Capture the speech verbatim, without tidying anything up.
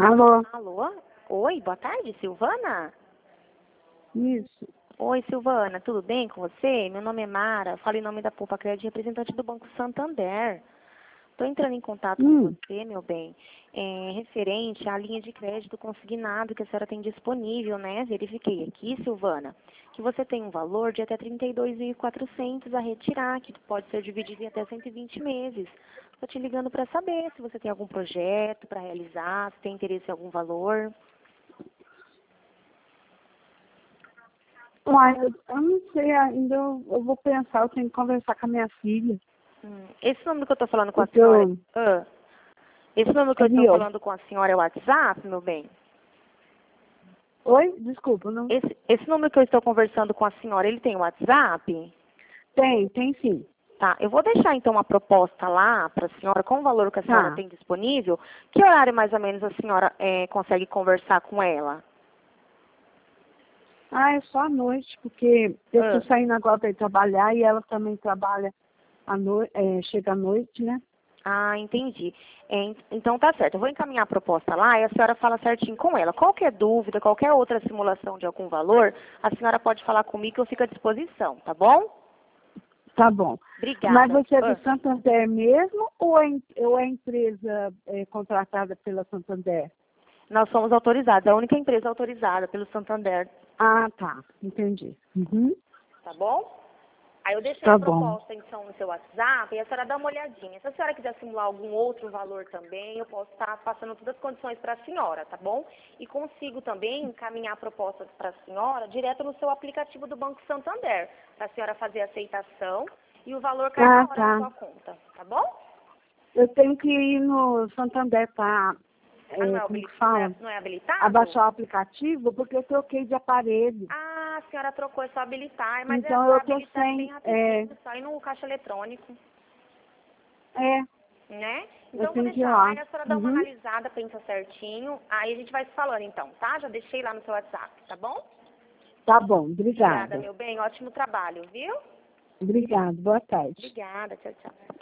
Alô? Alô? Oi, boa tarde, Silvana? Isso. Oi, Silvana, tudo bem com você? Meu nome é Mara, falo em nome da Poupa Crédito, representante do Banco Santander. Estou entrando em contato com Hum. você, meu bem, é, referente à linha de crédito consignado que a senhora tem disponível, né? Verifiquei aqui, Silvana, que você tem um valor de até trinta e dois mil e quatrocentos a retirar, que pode ser dividido em até cento e vinte meses. Estou te ligando para saber se você tem algum projeto para realizar, se tem interesse em algum valor. Uai, eu, eu não sei ainda, eu, eu vou pensar, eu tenho que conversar com a minha filha. Hum, esse número que eu estou falando com a Porque senhora... eu... Ah, esse número que eu estou Viu? falando com a senhora é o WhatsApp, meu bem? Oi? Desculpa, não... Esse, esse número que eu estou conversando com a senhora, ele tem WhatsApp? Tem, tem sim. Tá, eu vou deixar então uma proposta lá para a senhora com o valor que a senhora Tá. tem disponível. Que horário mais ou menos a senhora é, consegue conversar com ela? Ah, é só à noite, porque eu tô Ah. saindo agora para ir trabalhar e ela também trabalha à noite, é, chega à noite, né? Ah, entendi. É, então tá certo. Eu vou encaminhar a proposta lá e a senhora fala certinho com ela. Qualquer dúvida, qualquer outra simulação de algum valor, a senhora pode falar comigo que eu fico à disposição, tá bom? Tá bom. Mas Obrigada. você é do Ah. Santander mesmo ou é, em- ou é empresa é, contratada pela Santander? Nós somos autorizados, a única empresa autorizada pelo Santander, Ah, tá. Entendi. Uhum. tá bom? Aí eu deixei Tá a bom. proposta, então, no seu WhatsApp e a senhora dá uma olhadinha. Se a senhora quiser simular algum outro valor também, eu posso estar passando todas as condições para a senhora, tá bom? E consigo também encaminhar a proposta para a senhora direto no seu aplicativo do Banco Santander, para a senhora fazer a aceitação e o valor cair Ah, na hora na tá. sua conta, tá bom? Eu tenho que ir no Santander para, Ah, não é, é, como habili- que não é, fala? não é habilitado? Abaixar o aplicativo, porque eu troquei de aparelho. Ah, a senhora trocou, é só habilitar, mas é Então para eu tô habilitar é bem sem, é, rapidinho, só ir no caixa eletrônico. é, Né? eu Então eu vou tenho que ir deixar lá lá. e a senhora dá uma Uhum. analisada, pensa certinho, aí a gente vai se falando então, tá? Já deixei lá no seu WhatsApp, tá bom? Tá bom, Obrigada, obrigada. meu bem, ótimo trabalho, viu? Obrigada, boa tarde. Obrigada, tchau, tchau.